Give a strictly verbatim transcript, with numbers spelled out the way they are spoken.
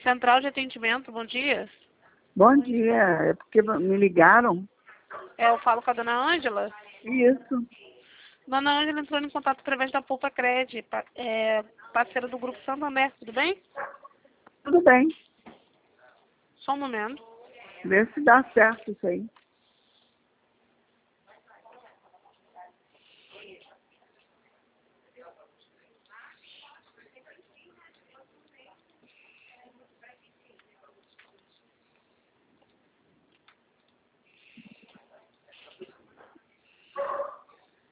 Central de atendimento, bom dia. Bom dia, é porque me ligaram? É, eu falo com a dona Ângela. Isso. Dona Ângela entrou em contato através da Poupa Cred, pa- é, parceira do Grupo Santander, tudo bem? Tudo bem, Só um momento. vê se dá certo isso aí.